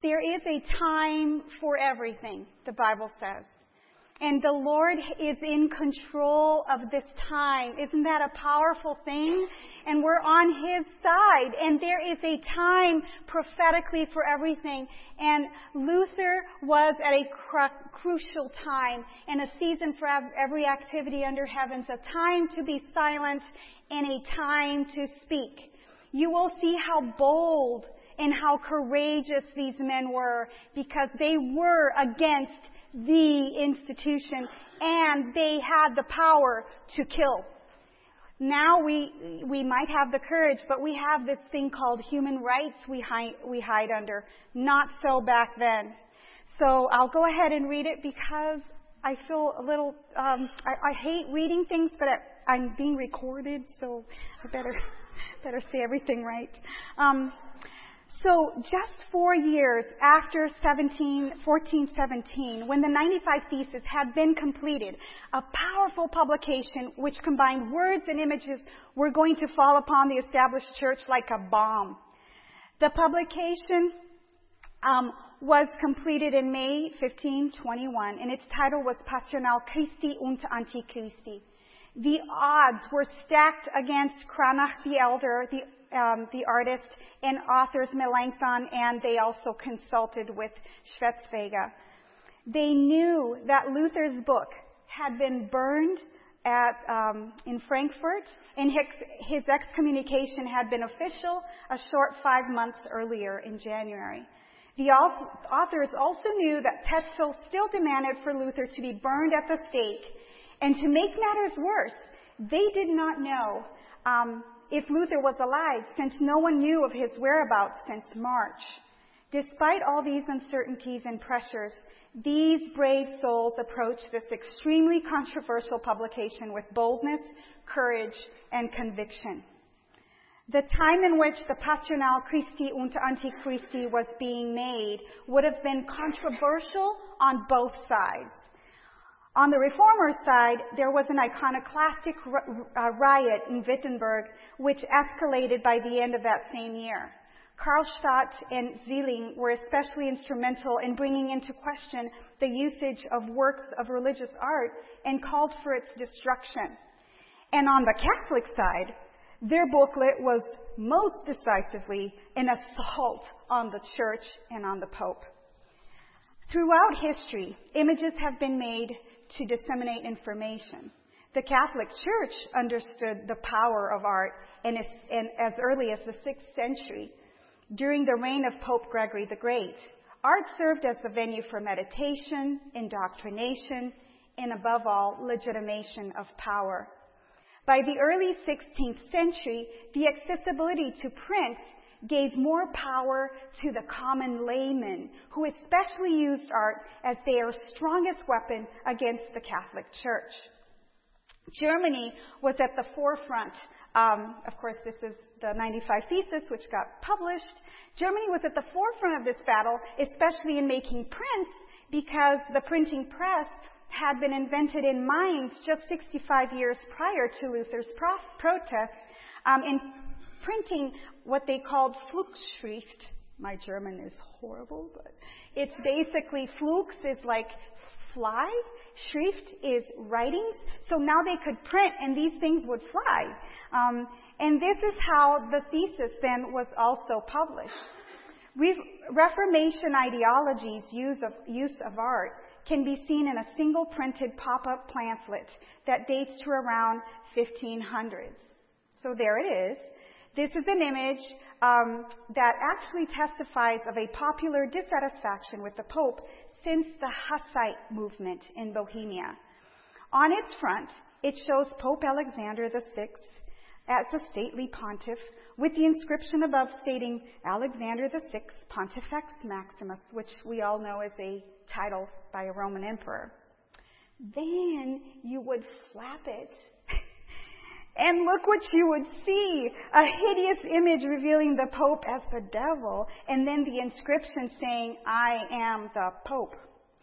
There is a time for everything, the Bible says. And the Lord is in control of this time. Isn't that a powerful thing? And we're on His side. And there is a time prophetically for everything. And Luther was at a crucial time and a season for every activity under heaven. A time to be silent and a time to speak. You will see how bold and how courageous these men were, because they were against the institution, and they had the power to kill. Now we might have the courage, but we have this thing called human rights we hide under. Not so back then. So I'll go ahead and read it because I feel a little, I hate reading things, but I'm being recorded, so I better say everything right. So just 4 years after 1417, when the 95 Theses had been completed, a powerful publication which combined words and images were going to fall upon the established church like a bomb. The publication was completed in May 1521, and its title was Passional Christi und Antichristi. The odds were stacked against Cranach the Elder, the artist, and authors Melanchthon, and they also consulted with Schwetzwege. They knew that Luther's book had been burned in Frankfurt, and his excommunication had been official a short 5 months earlier in January. The authors also knew that Tetzel still demanded for Luther to be burned at the stake. And to make matters worse, they did not know if Luther was alive, since no one knew of his whereabouts since March. Despite all these uncertainties and pressures, these brave souls approached this extremely controversial publication with boldness, courage, and conviction. The time in which the Passional Christi und Antichristi was being made would have been controversial on both sides. On the Reformer side, there was an iconoclastic riot in Wittenberg, which escalated by the end of that same year. Karlstadt and Zwilling were especially instrumental in bringing into question the usage of works of religious art and called for its destruction. And on the Catholic side, their booklet was most decisively an assault on the Church and on the Pope. Throughout history, images have been made to disseminate information. The Catholic Church understood the power of art, and as early as the 6th century, during the reign of Pope Gregory the Great, art served as the venue for meditation, indoctrination, and above all, legitimation of power. By the early 16th century, the accessibility to print gave more power to the common layman, who especially used art as their strongest weapon against the Catholic Church. Germany was at the forefront. Of course, this is the 95 Thesis, which got published. Germany was at the forefront of this battle, especially in making prints, because the printing press had been invented in Mainz just 65 years prior to Luther's protests in printing what they called Flugschrift. My German is horrible, but it's basically Flux is like fly, Schrift is writings. So now they could print and these things would fly. And this is how the thesis then was also published. Reformation ideology's use of art can be seen in a single printed pop-up pamphlet that dates to around 1500s. So there it is. This is an image that actually testifies of a popular dissatisfaction with the Pope since the Hussite movement in Bohemia. On its front, it shows Pope Alexander VI as a stately pontiff with the inscription above stating Alexander VI Pontifex Maximus, which we all know is a title by a Roman emperor. Then you would flap it and look what you would see, a hideous image revealing the Pope as the devil, and then the inscription saying, I am the Pope.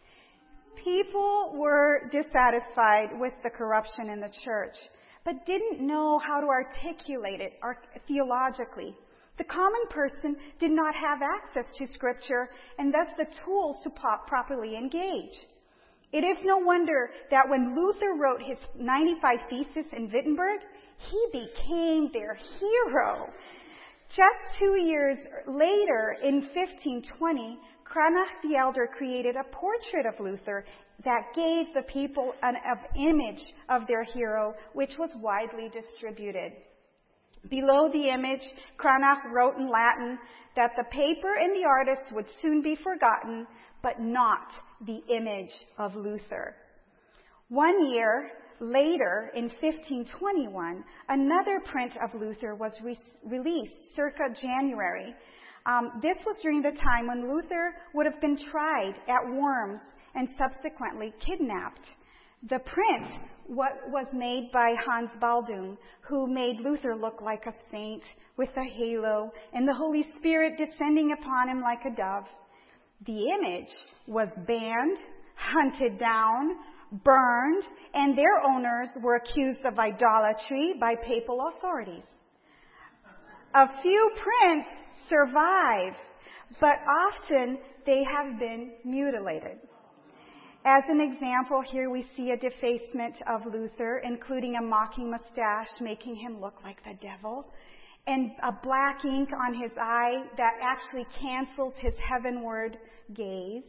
People were dissatisfied with the corruption in the church, but didn't know how to articulate it theologically. The common person did not have access to Scripture and thus the tools to properly engage. It is no wonder that when Luther wrote his 95 Theses in Wittenberg, he became their hero. Just 2 years later, in 1520, Cranach the Elder created a portrait of Luther that gave the people an image of their hero, which was widely distributed. Below the image, Cranach wrote in Latin that the paper and the artist would soon be forgotten, but not the image of Luther. 1 year later, in 1521, another print of Luther was released circa January. This was during the time when Luther would have been tried at Worms and subsequently kidnapped. The print was made by Hans Baldung, who made Luther look like a saint with a halo and the Holy Spirit descending upon him like a dove. The image was banned, hunted down, burned, and their owners were accused of idolatry by papal authorities. A few prints survive, but often they have been mutilated. As an example, here we see a defacement of Luther, including a mocking mustache, making him look like the devil, and a black ink on his eye that actually cancels his heavenward gaze.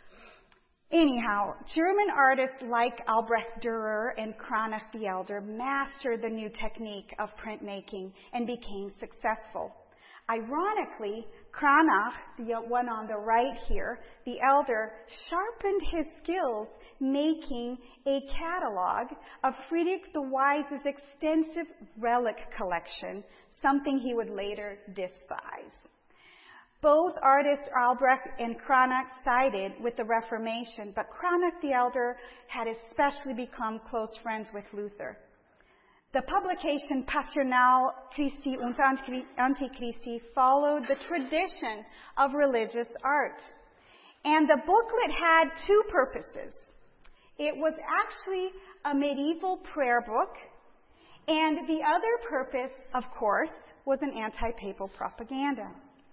Anyhow, German artists like Albrecht Dürer and Cranach the Elder mastered the new technique of printmaking and became successful. Ironically, Cranach, the one on the right here, the elder, sharpened his skills making a catalog of Friedrich the Wise's extensive relic collection, something he would later despise. Both artists, Albrecht and Cranach, sided with the Reformation, but Cranach the Elder had especially become close friends with Luther. The publication Passional Christi und Antichristi followed the tradition of religious art. And the booklet had two purposes. It was actually a medieval prayer book, and the other purpose, of course, was an anti-papal propaganda.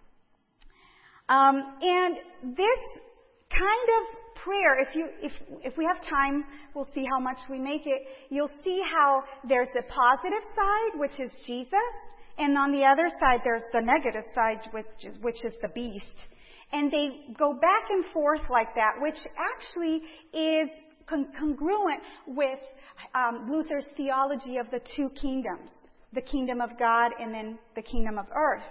And this kind of prayer, if we have time, we'll see how much we make it. You'll see how there's the positive side, which is Jesus, and on the other side there's the negative side, which is the beast. And they go back and forth like that, which actually is congruent with Luther's theology of the two kingdoms, the kingdom of God and then the kingdom of earth.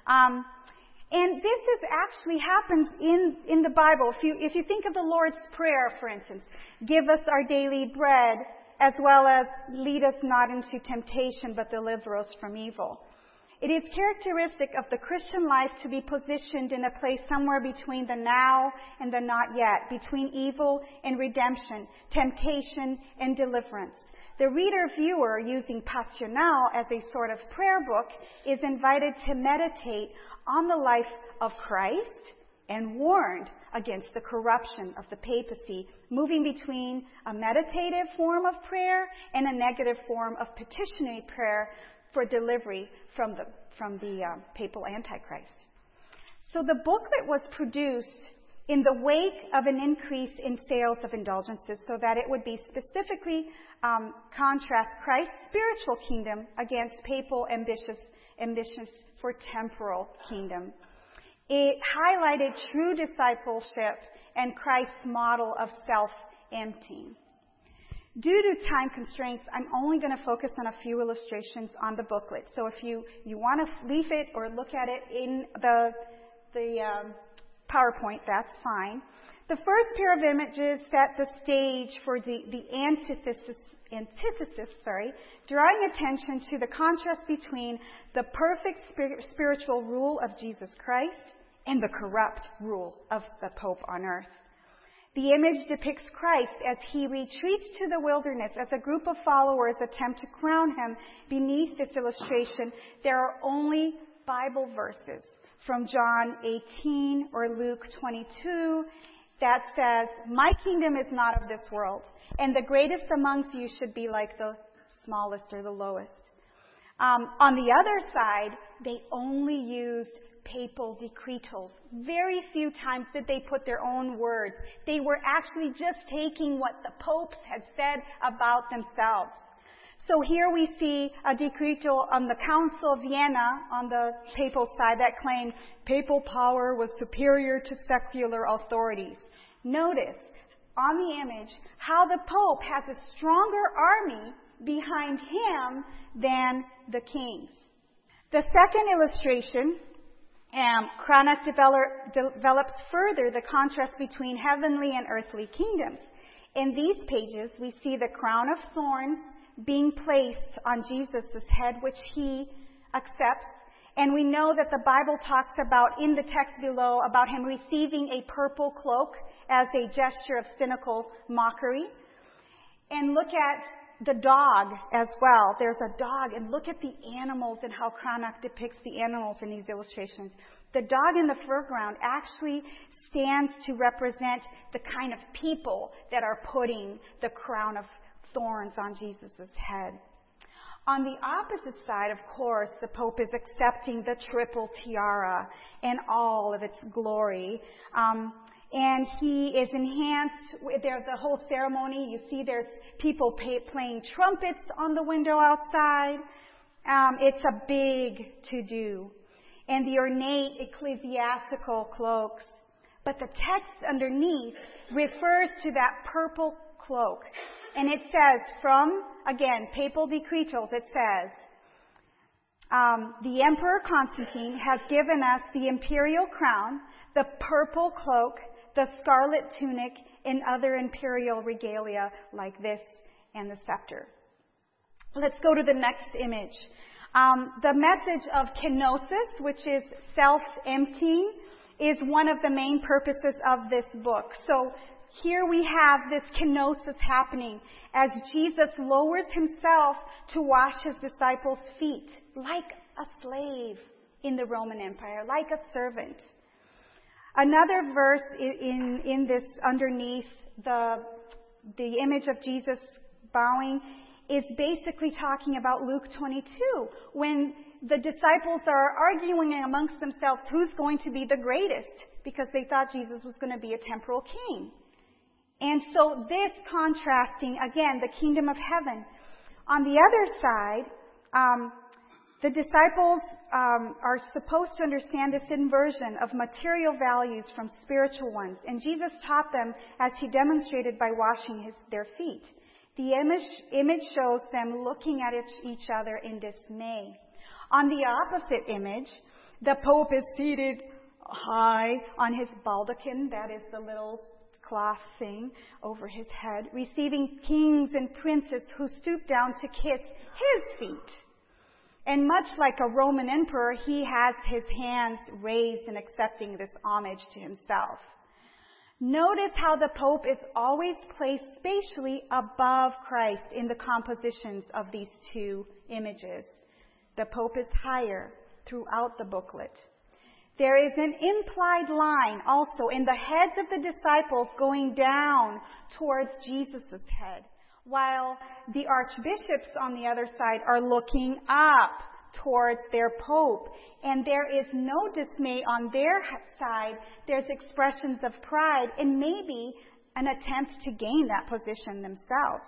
And this actually happens in the Bible. If you think of the Lord's Prayer, for instance, give us our daily bread, as well as lead us not into temptation, but deliver us from evil. It is characteristic of the Christian life to be positioned in a place somewhere between the now and the not yet, between evil and redemption, temptation and deliverance. The reader-viewer, using Passional as a sort of prayer book, is invited to meditate on the life of Christ and warned against the corruption of the papacy, moving between a meditative form of prayer and a negative form of petitionary prayer for delivery from the papal Antichrist. So the booklet was produced in the wake of an increase in sales of indulgences so that it would be specifically contrast Christ's spiritual kingdom against papal ambitions for temporal kingdom. It highlighted true discipleship and Christ's model of self-emptying. Due to time constraints, I'm only going to focus on a few illustrations on the booklet. So if you want to leave it or look at it in the PowerPoint, that's fine. The first pair of images set the stage for the antithesis, drawing attention to the contrast between the perfect spiritual rule of Jesus Christ and the corrupt rule of the Pope on earth. The image depicts Christ as he retreats to the wilderness as a group of followers attempt to crown him. Beneath this illustration, there are only Bible verses from John 18 or Luke 22 that says, "My kingdom is not of this world, and the greatest amongst you should be like the smallest or the lowest." On the other side, they only used papal decretals. Very few times did they put their own words. They were actually just taking what the popes had said about themselves. So here we see a decretal on the Council of Vienna on the papal side that claimed papal power was superior to secular authorities. Notice on the image how the Pope has a stronger army behind him than the kings. The second illustration, Cranach develops further the contrast between heavenly and earthly kingdoms. In these pages, we see the crown of thorns being placed on Jesus' head, which he accepts. And we know that the Bible talks about, in the text below, about him receiving a purple cloak as a gesture of cynical mockery. And look at the dog as well. There's a dog, and look at the animals and how Cranach depicts the animals in these illustrations. The dog in the foreground actually stands to represent the kind of people that are putting the crown of thorns on Jesus' head. On the opposite side, of course, the Pope is accepting the triple tiara in all of its glory. And he is enhanced. There's the whole ceremony. You see there's people playing trumpets on the window outside. It's a big to-do. And the ornate ecclesiastical cloaks. But the text underneath refers to that purple cloak. And it says from, again, papal decretals, it says, the Emperor Constantine has given us the imperial crown, the purple cloak, the scarlet tunic, and other imperial regalia like this, and the scepter. Let's go to the next image. The message of kenosis, which is self-emptying, is one of the main purposes of this book. So here we have this kenosis happening as Jesus lowers himself to wash his disciples' feet like a slave in the Roman Empire, like a servant. Another verse in this underneath the image of Jesus bowing is basically talking about Luke 22, when the disciples are arguing amongst themselves who's going to be the greatest, because they thought Jesus was going to be a temporal king. And so this contrasting, again, the kingdom of heaven. On the other side, the disciples are supposed to understand this inversion of material values from spiritual ones. And Jesus taught them as he demonstrated by washing their feet. The image shows them looking at each other in dismay. On the opposite image, the Pope is seated high on his baldachin, that is the little cloth thing over his head, receiving kings and princes who stoop down to kiss his feet. And much like a Roman emperor, he has his hands raised in accepting this homage to himself. Notice how the Pope is always placed spatially above Christ in the compositions of these two images. The Pope is higher throughout the booklet. There is an implied line also in the heads of the disciples going down towards Jesus' head, while the archbishops on the other side are looking up towards their Pope. And there is no dismay on their side. There's expressions of pride and maybe an attempt to gain that position themselves.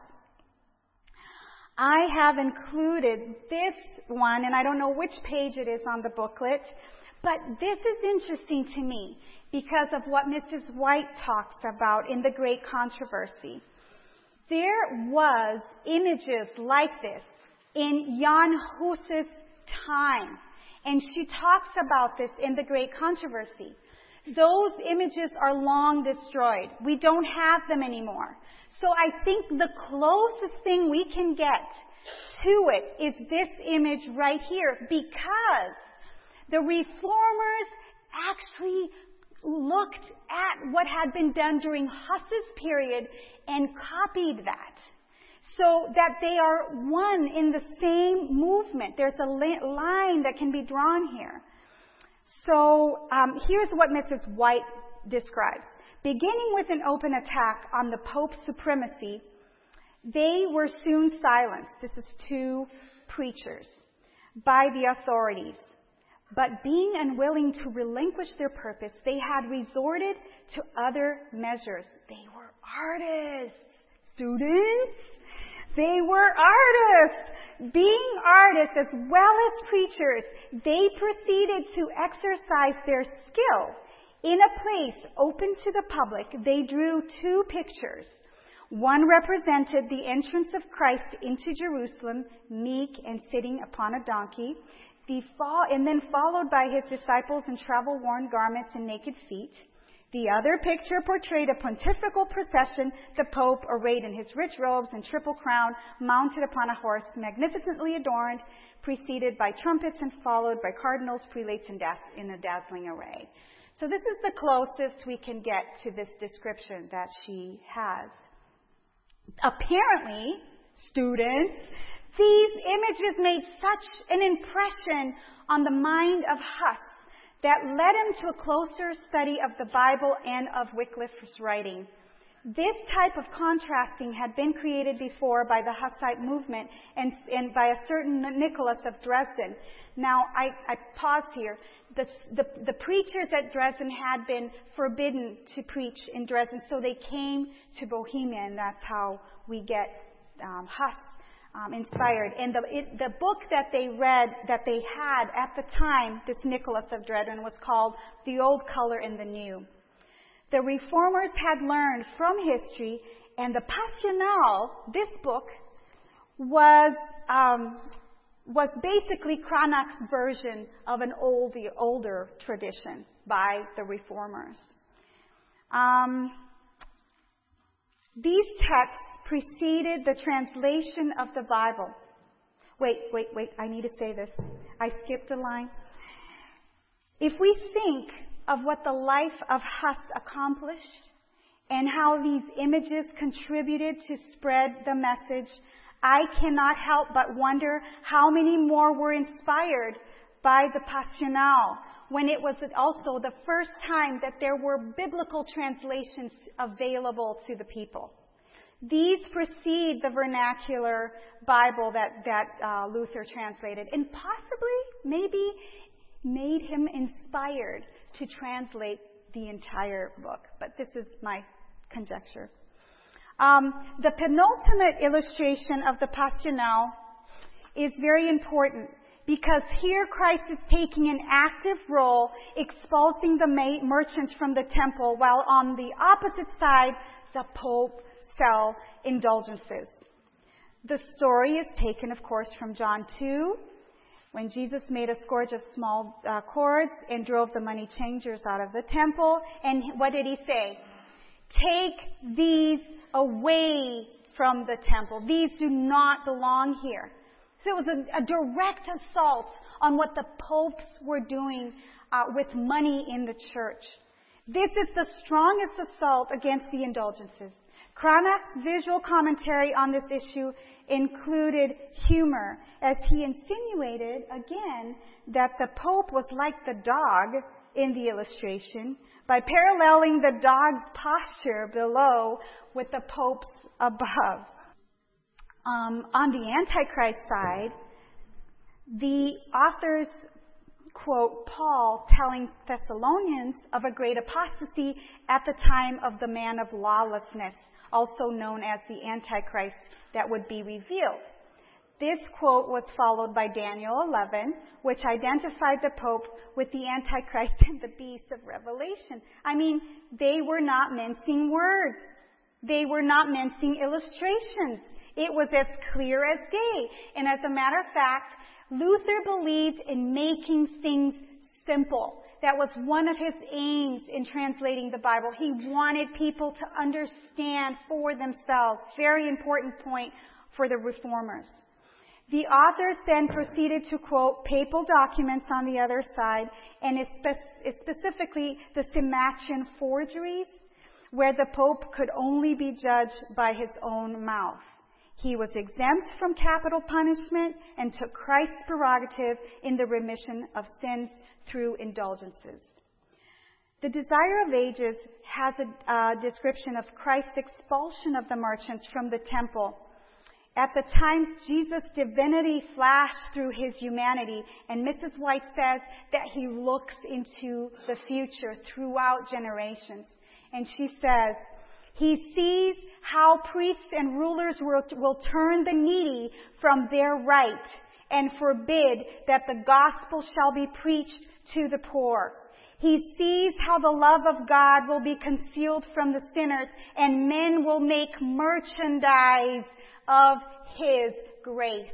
I have included this one, and I don't know which page it is on the booklet, but this is interesting to me because of what Mrs. White talks about in The Great Controversy. There was images like this in Jan Hus's time, and she talks about this in The Great Controversy. Those images are long destroyed. We don't have them anymore. So I think the closest thing we can get to it is this image right here, because the reformers actually looked at what had been done during Huss's period and copied that, so that they are one in the same movement. There's a line that can be drawn here. So here's what Mrs. White describes. Beginning with an open attack on the Pope's supremacy, they were soon silenced. This is two preachers. by the authorities. But being unwilling to relinquish their purpose, they had resorted to other measures. They were artists. Students, they were artists. Being artists as well as preachers, they proceeded to exercise their skill. In a place open to the public, they drew two pictures. One represented the entrance of Christ into Jerusalem, meek and sitting upon a donkey, and then followed by his disciples in travel-worn garments and naked feet. The other picture portrayed a pontifical procession, the Pope arrayed in his rich robes and triple crown, mounted upon a horse, magnificently adorned, preceded by trumpets and followed by cardinals, prelates, in a dazzling array. So this is the closest we can get to this description that she has. Apparently, students, these images made such an impression on the mind of Huss that led him to a closer study of the Bible and of Wycliffe's writing. This type of contrasting had been created before by the Hussite movement and by a certain Nicholas of Dresden. Now, I pause here. The preachers at Dresden had been forbidden to preach in Dresden, so they came to Bohemia, and that's how we get Huss inspired. And the book that they read, that they had at the time, this Nicholas of Dresden, was called The Old Color and the New. The reformers had learned from history, and the Passional, this book, was basically Cranach's version of an older tradition by the reformers. These texts preceded the translation of the Bible. Wait, I need to say this. I skipped a line. If we think of what the life of Huss accomplished and how these images contributed to spread the message, I cannot help but wonder how many more were inspired by the Passional, when it was also the first time that there were biblical translations available to the people. These precede the vernacular Bible that Luther translated, and possibly, maybe, made him inspired to translate the entire book. But this is my conjecture. The penultimate illustration of the Passional is very important because here Christ is taking an active role expulsing the merchants from the temple, while on the opposite side, the Pope sell indulgences. The story is taken, of course, from John 2, when Jesus made a scourge of small cords and drove the money changers out of the temple. And what did he say? Take these away from the temple. These do not belong here. So it was a direct assault on what the popes were doing with money in the church. This is the strongest assault against the indulgences. Cranach's visual commentary on this issue included humor, as he insinuated, again, that the Pope was like the dog in the illustration by paralleling the dog's posture below with the Pope's above. On the Antichrist side, the authors quote Paul telling Thessalonians of a great apostasy at the time of the man of lawlessness, also known as the Antichrist, that would be revealed. This quote was followed by Daniel 11, which identified the Pope with the Antichrist and the beast of Revelation. I mean, they were not mincing words. They were not mincing illustrations. It was as clear as day. And as a matter of fact, Luther believed in making things simple. That was one of his aims in translating the Bible. He wanted people to understand for themselves. Very important point for the reformers. The authors then proceeded to quote papal documents on the other side, and specifically the Symmachus forgeries, where the Pope could only be judged by his own mouth. He was exempt from capital punishment and took Christ's prerogative in the remission of sins through indulgences. The Desire of Ages has a description of Christ's expulsion of the merchants from the temple. At the times, Jesus' divinity flashed through his humanity, and Mrs. White says that he looks into the future throughout generations. And she says, he sees how priests and rulers will turn the needy from their right and forbid that the gospel shall be preached to the poor. He sees how the love of God will be concealed from the sinners, and men will make merchandise of his grace.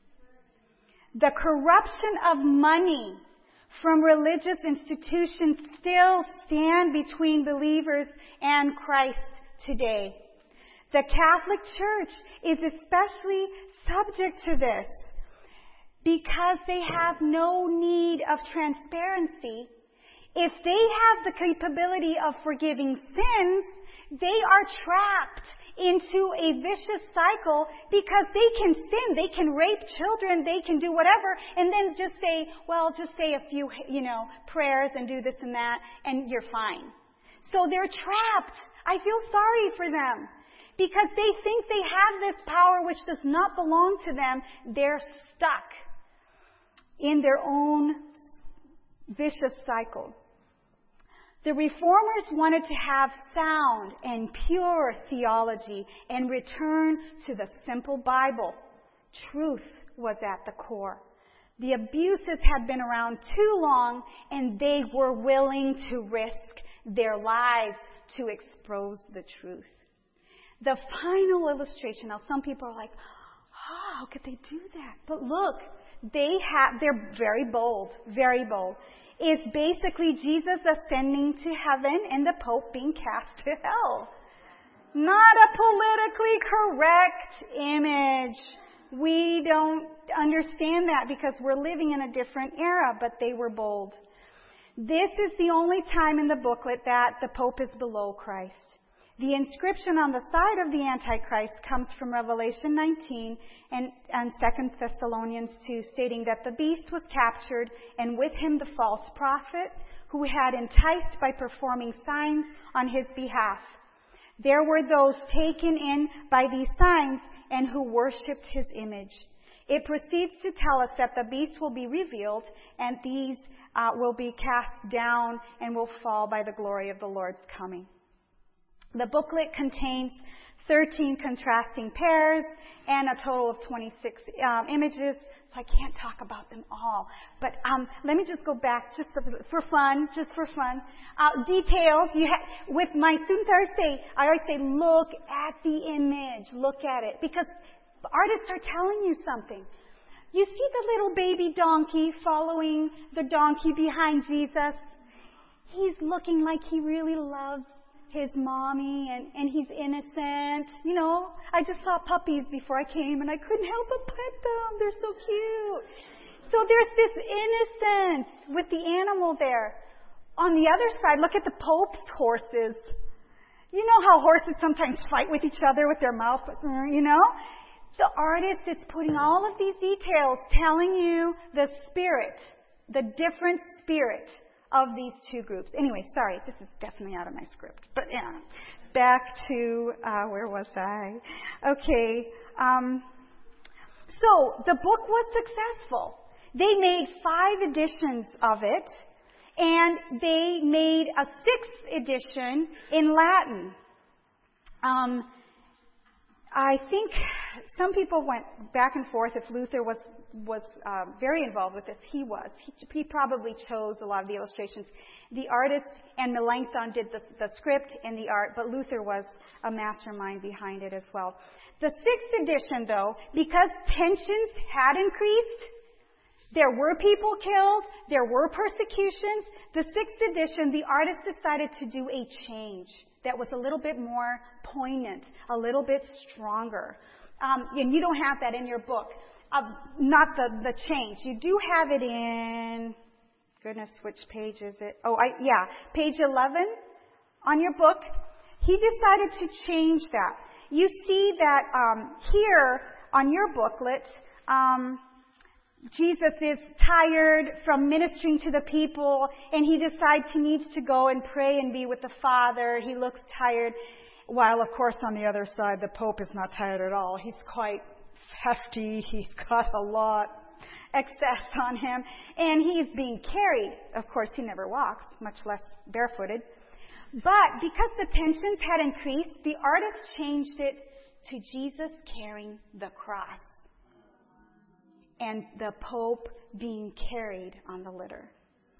The corruption of money from religious institutions still stand between believers and Christ today. The Catholic Church is especially subject to this because they have no need of transparency. If they have the capability of forgiving sins, they are trapped into a vicious cycle because they can sin, they can rape children, they can do whatever, and then just say a few, prayers and do this and that, and you're fine. So they're trapped. I feel sorry for them because they think they have this power which does not belong to them. They're stuck in their own vicious cycle. The Reformers wanted to have sound and pure theology and return to the simple Bible. Truth was at the core. The abuses had been around too long, and they were willing to risk their lives to expose the truth. The final illustration, now some people are like, how could they do that? But look, they're very bold, is basically Jesus ascending to heaven and the Pope being cast to hell. Not a politically correct image. We don't understand that because we're living in a different era, but they were bold. This is the only time in the booklet that the Pope is below Christ. The inscription on the side of the Antichrist comes from Revelation 19 and 2 Thessalonians 2, stating that the beast was captured, and with him the false prophet, who had enticed by performing signs on his behalf. There were those taken in by these signs and who worshipped his image. It proceeds to tell us that the beast will be revealed, and these will be cast down and will fall by the glory of the Lord's coming. The booklet contains 13 contrasting pairs and a total of 26 images, so I can't talk about them all. But let me just go back just for fun. Details. With my students, I always say, look at the image. Look at it. Because the artists are telling you something. You see the little baby donkey following the donkey behind Jesus? He's looking like he really loves his mommy, and he's innocent. I just saw puppies before I came, and I couldn't help but pet them. They're so cute. So there's this innocence with the animal there. On the other side, look at the Pope's horses. You know how horses sometimes fight with each other with their mouth, The artist is putting all of these details, telling you the spirit, the different spirit of these two groups. Anyway, sorry, this is definitely out of my script. But back to, where was I? Okay. So the book was successful. They made 5 editions of it, and they made a 6th edition in Latin. I think some people went back and forth if Luther was very involved with this. He was. He probably chose a lot of the illustrations. The artist and Melanchthon did the script and the art, but Luther was a mastermind behind it as well. The 6th edition, though, because tensions had increased, there were people killed, there were persecutions, the 6th edition, the artist decided to do a change that was a little bit more poignant, a little bit stronger. And you don't have that in your book. Not the change. You do have it in, goodness, which page is it? Page 11 on your book. He decided to change that. You see that here on your booklet, Jesus is tired from ministering to the people, and he decides he needs to go and pray and be with the Father. He looks tired. While, of course, on the other side, the Pope is not tired at all. He's quite hefty. He's got a lot excess on him. And he's being carried. Of course, he never walks, much less barefooted. But because the tensions had increased, the artist changed it to Jesus carrying the cross and the Pope being carried on the litter.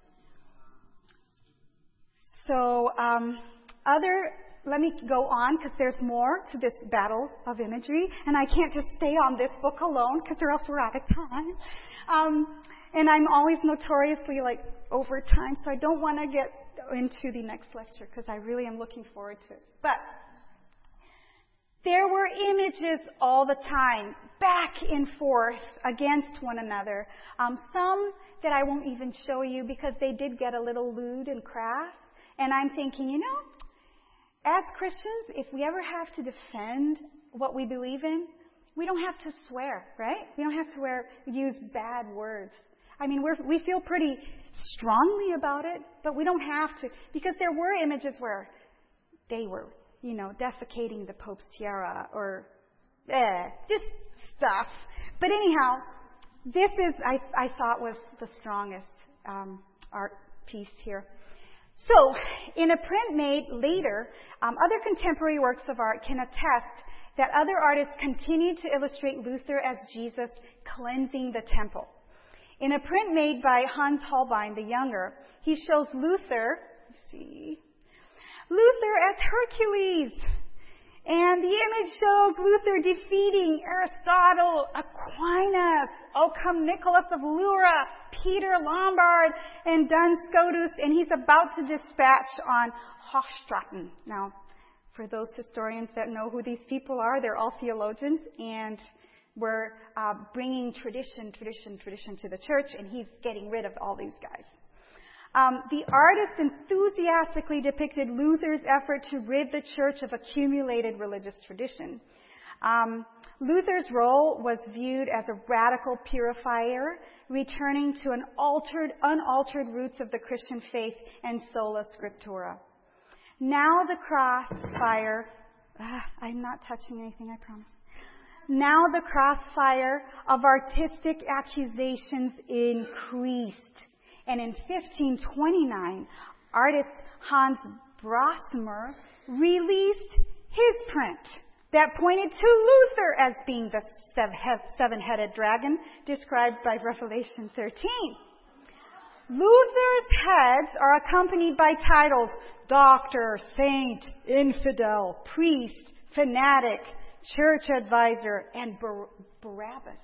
So, let me go on because there's more to this battle of imagery, and I can't just stay on this book alone because or else we're out of time. And I'm always notoriously over time, so I don't want to get into the next lecture because I really am looking forward to it. But there were images all the time, back and forth against one another. Some that I won't even show you because they did get a little lewd and crass. And I'm thinking, as Christians, if we ever have to defend what we believe in, we don't have to swear, right? We don't have to use bad words. I mean, we feel pretty strongly about it, but we don't have to, because there were images where they were, defecating the Pope's tiara or just stuff. But anyhow, this is, I thought, was the strongest art piece here. So, in a print made later, other contemporary works of art can attest that other artists continued to illustrate Luther as Jesus cleansing the temple. In a print made by Hans Holbein the Younger, he shows Luther as Hercules. And the image shows Luther defeating Aristotle, Aquinas, Occam Nicholas of Lyra, Peter Lombard, and Duns Scotus, and he's about to dispatch on Hochstraten. Now, for those historians that know who these people are, they're all theologians, and we're bringing tradition to the church, and he's getting rid of all these guys. The artist enthusiastically depicted Luther's effort to rid the church of accumulated religious tradition. Luther's role was viewed as a radical purifier, returning to unaltered roots of the Christian faith and sola scriptura. Now the crossfire, I'm not touching anything, I promise. Now the crossfire of artistic accusations increased. And in 1529, artist Hans Brosmer released his print that pointed to Luther as being the seven-headed dragon described by Revelation 13. Luther's heads are accompanied by titles: doctor, saint, infidel, priest, fanatic, church advisor, and Barabbas.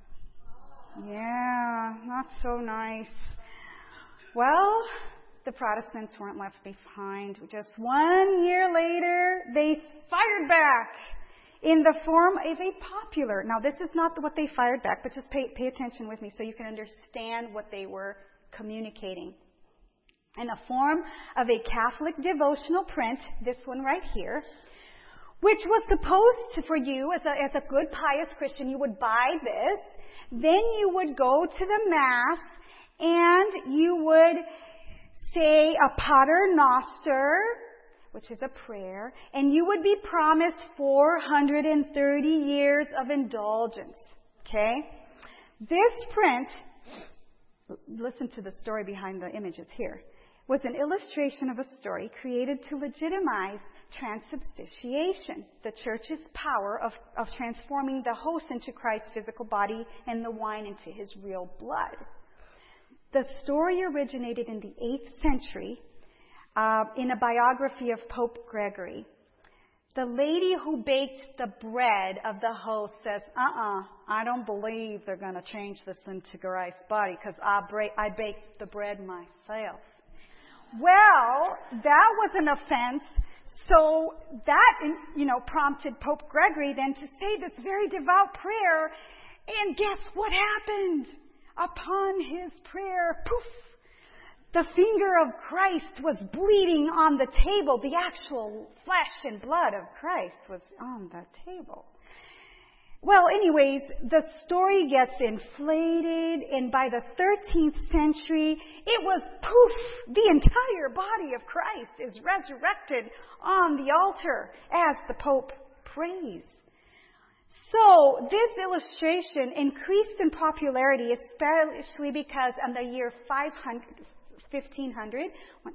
Yeah, not so nice. Well, the Protestants weren't left behind. Just 1 year later, they fired back in the form of a popular. Now, this is not what they fired back, but just pay attention with me so you can understand what they were communicating. In the form of a Catholic devotional print, this one right here, which was supposed to, for you as a good pious Christian, you would buy this, then you would go to the Mass, and you would say a Pater Noster, which is a prayer, and you would be promised 430 years of indulgence. Okay? This print, listen to the story behind the images here, was an illustration of a story created to legitimize transubstantiation, the church's power of transforming the host into Christ's physical body and the wine into his real blood. The story originated in the 8th century in a biography of Pope Gregory. The lady who baked the bread of the host says, I don't believe they're going to change this into Christ's body because I baked the bread myself. Well, that was an offense. So that, prompted Pope Gregory then to say this very devout prayer. And guess what happened? Upon his prayer, poof, the finger of Christ was bleeding on the table. The actual flesh and blood of Christ was on the table. Well, anyways, the story gets inflated, and by the 13th century, it was poof, the entire body of Christ is resurrected on the altar as the Pope prays. So this illustration increased in popularity, especially because in the year 1500,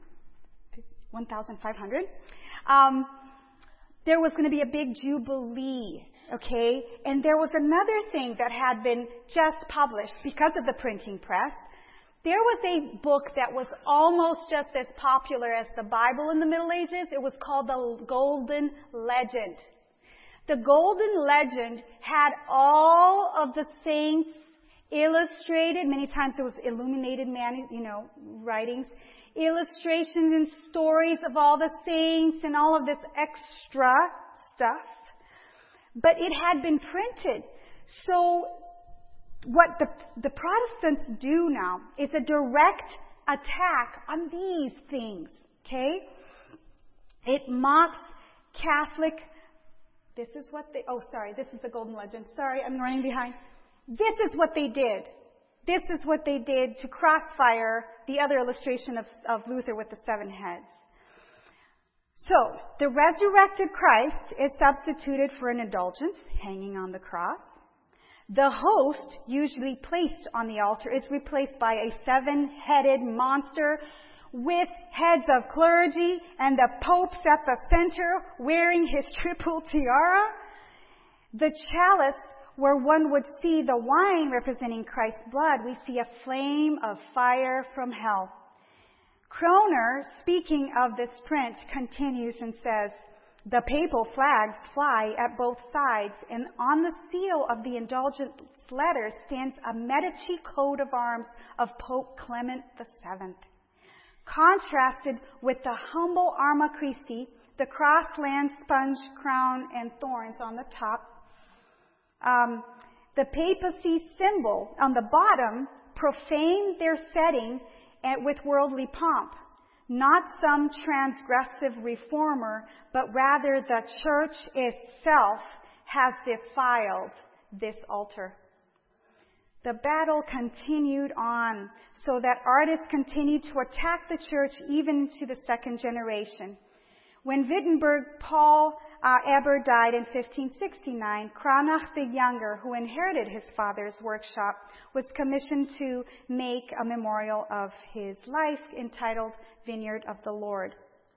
there was going to be a big jubilee, okay? And there was another thing that had been just published because of the printing press. There was a book that was almost just as popular as the Bible in the Middle Ages. It was called the Golden Legend. The Golden Legend had all of the saints illustrated. Many times it was illuminated writings, illustrations and stories of all the saints and all of this extra stuff. But it had been printed. So what the Protestants do now is a direct attack on these things, okay? It mocks Catholic. This is the Golden Legend. Sorry, I'm running behind. This is what they did. This is what they did to crossfire the other illustration of Luther with the 7 heads. So, the resurrected Christ is substituted for an indulgence hanging on the cross. The host, usually placed on the altar, is replaced by a 7-headed monster with heads of clergy and the Pope's at the center wearing his triple tiara. The chalice, where one would see the wine representing Christ's blood, we see a flame of fire from hell. Kroner, speaking of this print, continues and says, the papal flags fly at both sides, and on the seal of the indulgent letters stands a Medici coat of arms of Pope Clement VII. Contrasted with the humble Arma Christi, the cross, lance, sponge, crown, and thorns on the top, the papacy symbol on the bottom profaned their setting with worldly pomp. Not some transgressive reformer, but rather the church itself has defiled this altar. The battle continued on, so that artists continued to attack the church even to the second generation. When Wittenberg Paul Eber died in 1569, Cranach the Younger, who inherited his father's workshop, was commissioned to make a memorial of his life entitled Vineyard of the Lord.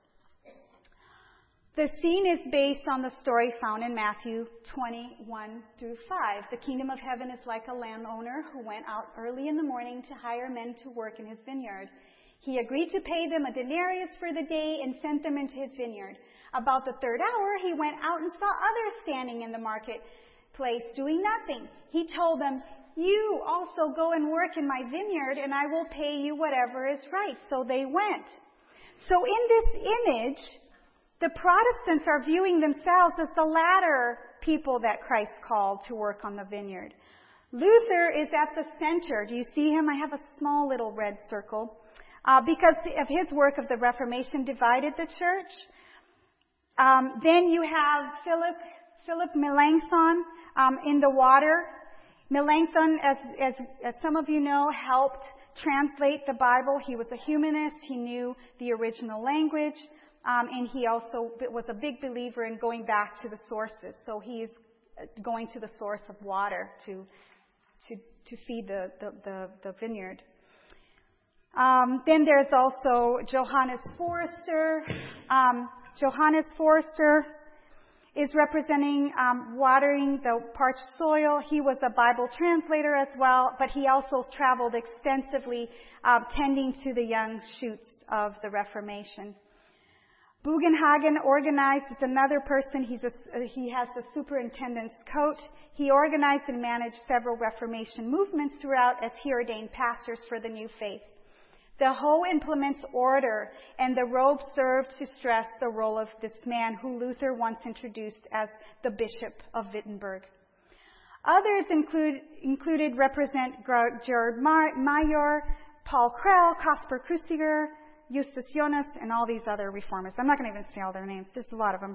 The scene is based on the story found in Matthew 21 through 5. The kingdom of heaven is like a landowner who went out early in the morning to hire men to work in his vineyard. He agreed to pay them a denarius for the day and sent them into his vineyard. About the third hour, he went out and saw others standing in the marketplace doing nothing. He told them, "You also go and work in my vineyard, and I will pay you whatever is right." So they went. So in this image, the Protestants are viewing themselves as the latter people that Christ called to work on the vineyard. Luther is at the center. Do you see him? I have a small little red circle. Because of his work of the Reformation divided the church. Then you have Philip Melanchthon in the water. Melanchthon, as some of you know, helped translate the Bible. He was a humanist. He knew the original language. And he also was a big believer in going back to the sources. So he's going to the source of water to feed the vineyard. Then there's also Johannes Forster. Johannes Forster is representing watering the parched soil. He was a Bible translator as well, but he also traveled extensively tending to the young shoots of the Reformation. Bugenhagen organized, is another person. He has the superintendent's coat. He organized and managed several Reformation movements throughout as he ordained pastors for the new faith. The hoe implements order, and the robe served to stress the role of this man who Luther once introduced as the Bishop of Wittenberg. Others included represent Gerhard Mayer, Paul Krell, Kaspar Krustiger, Justus Jonas, and all these other reformers. I'm not going to even say all their names. There's a lot of them.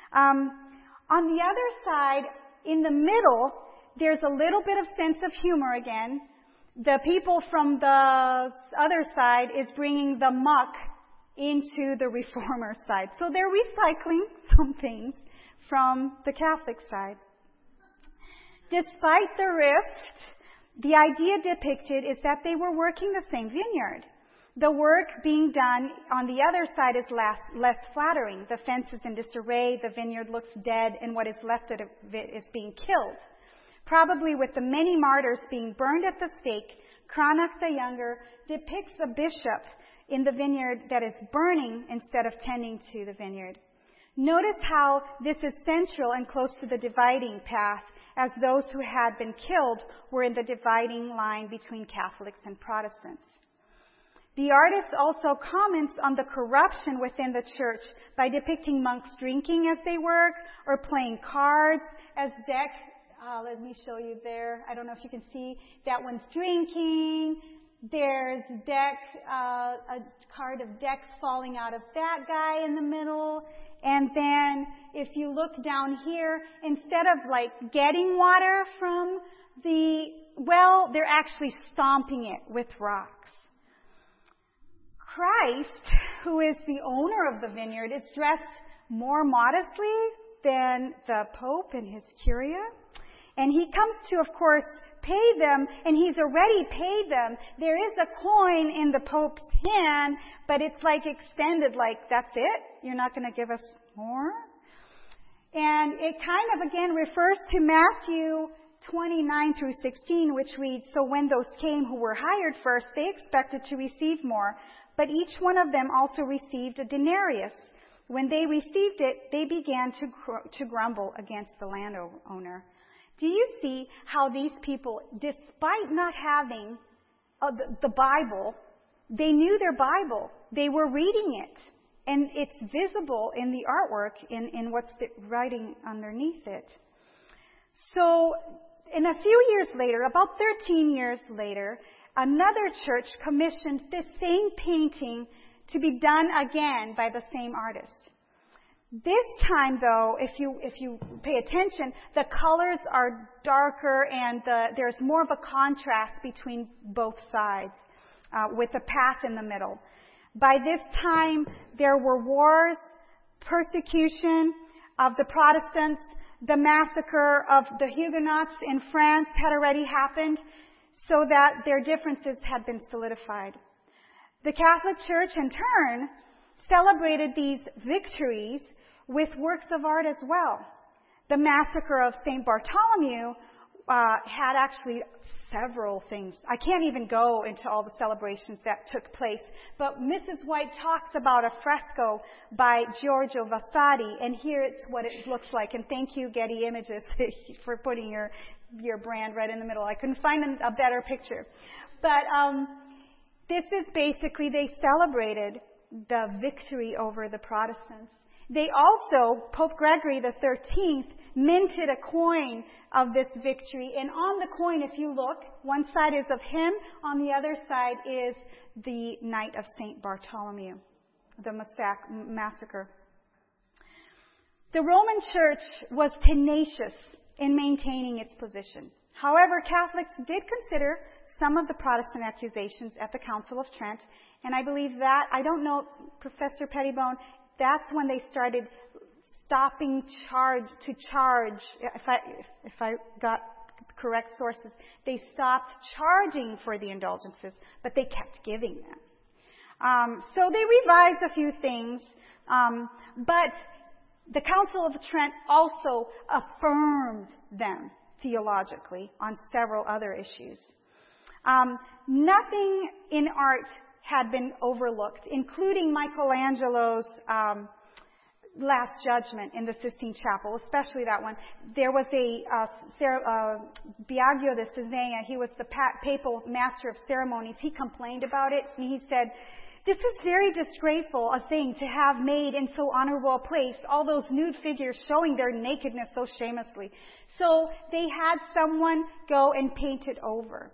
On the other side, in the middle, there's a little bit of sense of humor again. The people from the other side is bringing the muck into the reformer side. So they're recycling some things from the Catholic side. Despite the rift, the idea depicted is that they were working the same vineyard. The work being done on the other side is less flattering. The fence is in disarray, the vineyard looks dead, and what is left of it is being killed. Probably with the many martyrs being burned at the stake, Cranach the Younger depicts a bishop in the vineyard that is burning instead of tending to the vineyard. Notice how this is central and close to the dividing path, as those who had been killed were in the dividing line between Catholics and Protestants. The artist also comments on the corruption within the church by depicting monks drinking as they work or playing cards as Deck. Let me show you there. I don't know if you can see. That one's drinking. There's Deck, a card of Dex falling out of that guy in the middle. And then if you look down here, instead of like getting water from the well, they're actually stomping it with rocks. Christ, who is the owner of the vineyard, is dressed more modestly than the Pope and his curia. And he comes to, of course, pay them, and he's already paid them. There is a coin in the Pope's hand, but it's like extended, like, that's it? You're not going to give us more? And it kind of, again, refers to Matthew 29 through 16, which reads, "So when those came who were hired first, they expected to receive more, but each one of them also received a denarius. When they received it, they began to grumble against the landowner." Do you see how these people, despite not having the Bible, they knew their Bible. They were reading it. And it's visible in the artwork, in what's the writing underneath it. So, in a few years later, about 13 years later, another church commissioned this same painting to be done again by the same artist. This time, though, if you pay attention, the colors are darker and there's more of a contrast between both sides, with a path in the middle. By this time, there were wars, persecution of the Protestants, the massacre of the Huguenots in France had already happened, so that their differences had been solidified. The Catholic Church, in turn, celebrated these victories with works of art as well. The massacre of St. Bartholomew had actually several things. I can't even go into all the celebrations that took place, but Mrs. White talks about a fresco by Giorgio Vasari, and here it's what it looks like. And thank you, Getty Images, for putting your brand right in the middle. I couldn't find a better picture. But this is basically, they celebrated the victory over the Protestants. They also, Pope Gregory XIII, minted a coin of this victory. And on the coin, if you look, one side is of him, on the other side is the night of St. Bartholomew, the massacre. The Roman Church was tenacious in maintaining its position. However, Catholics did consider some of the Protestant accusations at the Council of Trent, and I believe that, I don't know, Professor Pettibone, that's when they started stopping to charge. If I got correct sources, they stopped charging for the indulgences, but they kept giving them. So they revised a few things, but the Council of Trent also affirmed them theologically on several other issues. Nothing in art had been overlooked, including Michelangelo's Last Judgment in the Sistine Chapel, especially that one. There was Biagio de Cesena, he was the papal master of ceremonies. He complained about it, and he said, "This is very disgraceful a thing to have made in so honorable a place, all those nude figures showing their nakedness so shamelessly." So they had someone go and paint it over.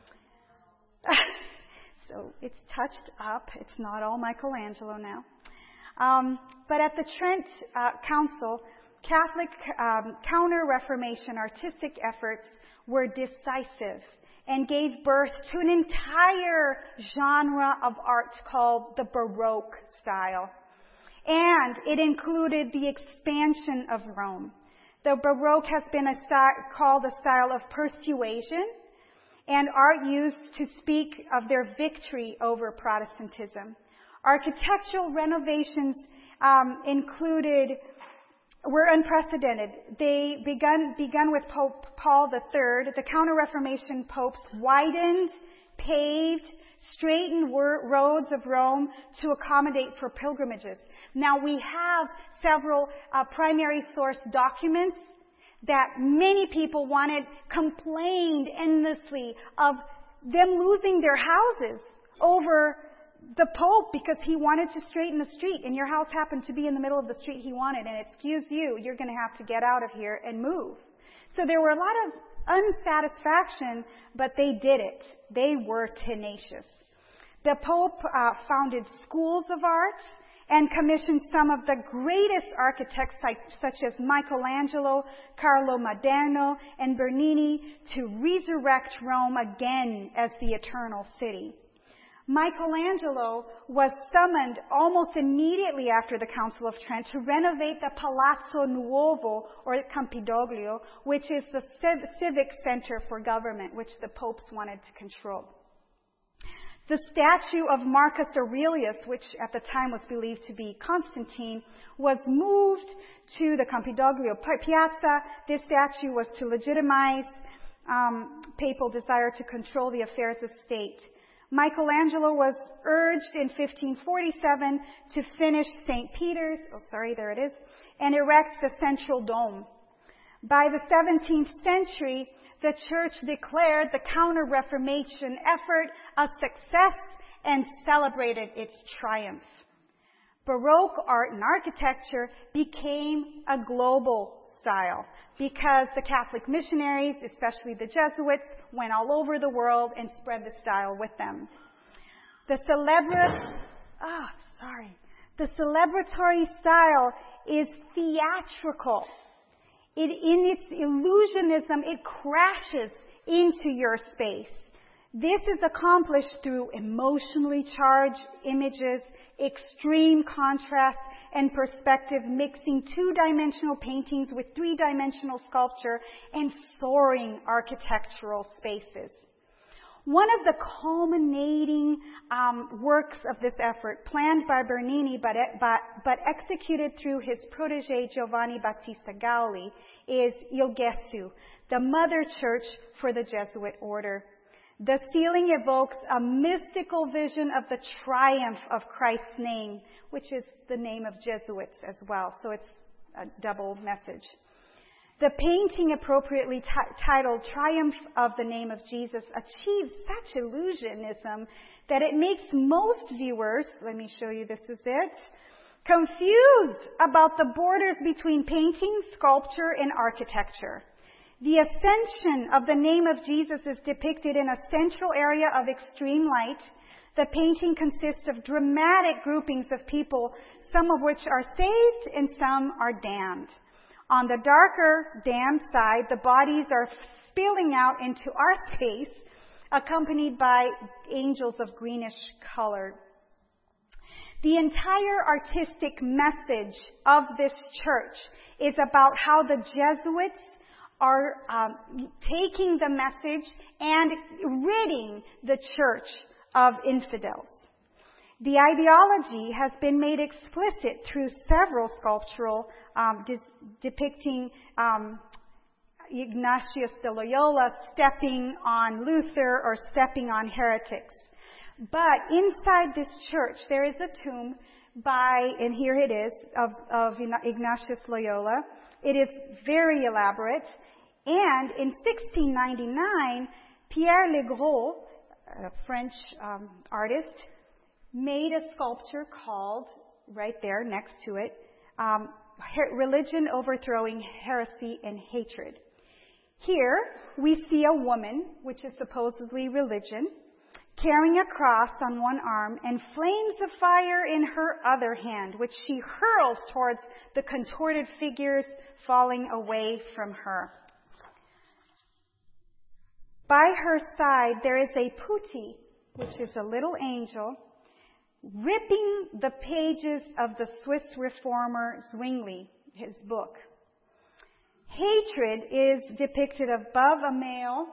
So it's touched up. It's not all Michelangelo now. But at the Trent Council, Catholic counter-Reformation artistic efforts were decisive and gave birth to an entire genre of art called the Baroque style. And it included the expansion of Rome. The Baroque has been called a style of persuasion, and art used to speak of their victory over Protestantism. Architectural renovations were unprecedented. They begun with Pope Paul III. The Counter-Reformation popes widened, paved, straightened roads of Rome to accommodate for pilgrimages. Now we have several primary source documents that many people complained endlessly of them losing their houses over the Pope because he wanted to straighten the street, and your house happened to be in the middle of the street he wanted, and excuse you're going to have to get out of here and move. So there were a lot of unsatisfaction, but they did it. They were tenacious. The Pope founded schools of art and commissioned some of the greatest architects such as Michelangelo, Carlo Maderno, and Bernini to resurrect Rome again as the eternal city. Michelangelo was summoned almost immediately after the Council of Trent to renovate the Palazzo Nuovo, or Campidoglio, which is the civic center for government, which the popes wanted to control. The statue of Marcus Aurelius, which at the time was believed to be Constantine, was moved to the Campidoglio Piazza. This statue was to legitimize papal desire to control the affairs of state. Michelangelo was urged in 1547 to finish St. Peter's, and erect the central dome. By the 17th century, the church declared the Counter-Reformation effort a success and celebrated its triumph. Baroque art and architecture became a global style because the Catholic missionaries, especially the Jesuits, went all over the world and spread the style with them. The celebratory style is theatrical. In its illusionism, it crashes into your space. This is accomplished through emotionally charged images, extreme contrast and perspective, mixing two-dimensional paintings with three-dimensional sculpture and soaring architectural spaces. One of the culminating works of this effort, planned by Bernini but executed through his protege Giovanni Battista Gauli, is Il Gesù, the mother church for the Jesuit order. The ceiling evokes a mystical vision of the triumph of Christ's name, which is the name of Jesuits as well, so it's a double message. The painting, appropriately titled Triumph of the Name of Jesus, achieves such illusionism that it makes most viewers, let me show you, this is it, confused about the borders between painting, sculpture, and architecture. The ascension of the name of Jesus is depicted in a central area of extreme light. The painting consists of dramatic groupings of people, some of which are saved and some are damned. On the darker, damned side, the bodies are spilling out into our space, accompanied by angels of greenish color. The entire artistic message of this church is about how the Jesuits are taking the message and ridding the church of infidels. The ideology has been made explicit through several sculptural depicting Ignatius de Loyola stepping on Luther or stepping on heretics. But inside this church, there is a tomb and here it is, of Ignatius Loyola. It is very elaborate. And in 1699, Pierre Legros, a French artist, made a sculpture called, right there next to it, Religion Overthrowing Heresy and Hatred. Here we see a woman, which is supposedly religion, carrying a cross on one arm and flames of fire in her other hand, which she hurls towards the contorted figures falling away from her. By her side, there is a putti, which is a little angel, ripping the pages of the Swiss reformer Zwingli, his book. Hatred is depicted above a male,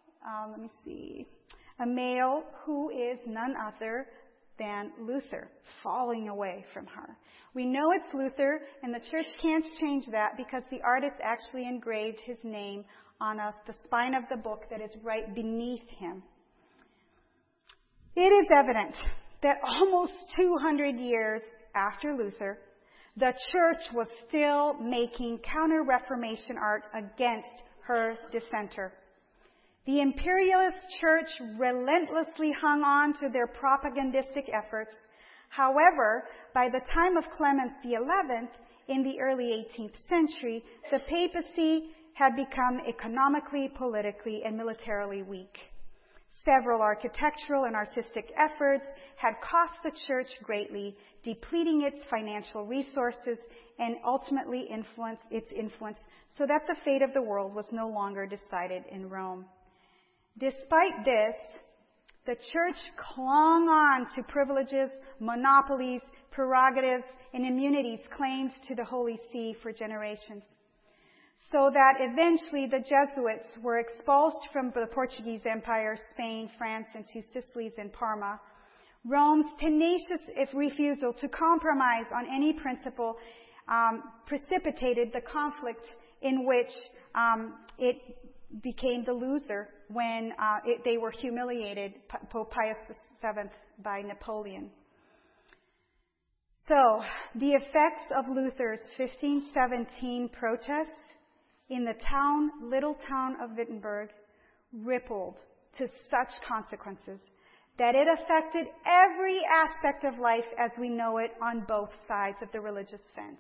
a male who is none other than Luther, falling away from her. We know it's Luther, and the church can't change that because the artist actually engraved his name on the spine of the book that is right beneath him. It is evident that almost 200 years after Luther, the church was still making counter-Reformation art against her dissenter. The imperialist church relentlessly hung on to their propagandistic efforts. However, by the time of Clement XI, in the early 18th century, the papacy had become economically, politically, and militarily weak. Several architectural and artistic efforts had cost the church greatly, depleting its financial resources and ultimately its influence, so that the fate of the world was no longer decided in Rome. Despite this, the church clung on to privileges, monopolies, prerogatives, and immunities claimed to the Holy See for generations, so that eventually the Jesuits were expulsed from the Portuguese Empire, Spain, France, and two Sicilies and Parma. Rome's tenacious refusal to compromise on any principle precipitated the conflict in which it became the loser when they were humiliated, Pope Pius VII, by Napoleon. So, the effects of Luther's 1517 protests in the little town of Wittenberg rippled to such consequences that it affected every aspect of life as we know it on both sides of the religious fence.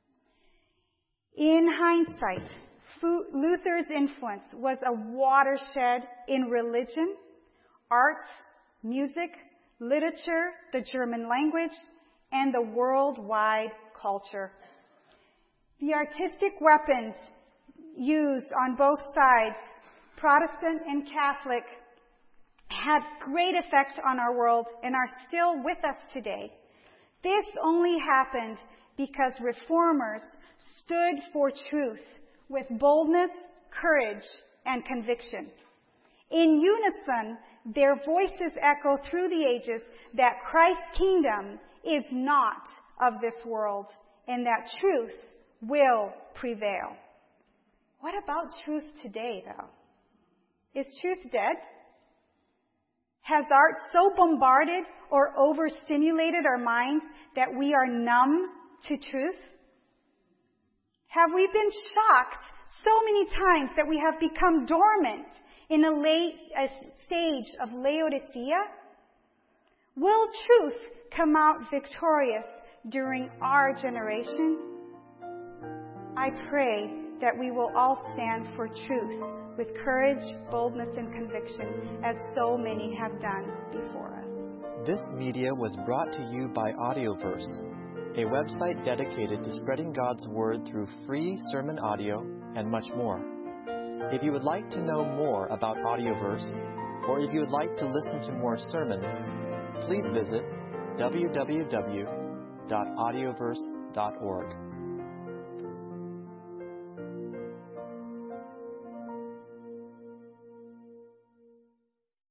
In hindsight, Luther's influence was a watershed in religion, art, music, literature, the German language, and the worldwide culture. The artistic weapons used on both sides, Protestant and Catholic, had great effect on our world and are still with us today. This only happened because reformers stood for truth with boldness, courage, and conviction. In unison, their voices echo through the ages that Christ's kingdom is not of this world and that truth will prevail. What about truth today, though? Is truth dead? Has art so bombarded or overstimulated our minds that we are numb to truth? Have we been shocked so many times that we have become dormant in a stage of Laodicea? Will truth come out victorious during our generation? I pray that we will all stand for truth with courage, boldness, and conviction, as so many have done before us. This media was brought to you by Audioverse, a website dedicated to spreading God's Word through free sermon audio and much more. If you would like to know more about Audioverse, or if you would like to listen to more sermons, please visit www.audioverse.org.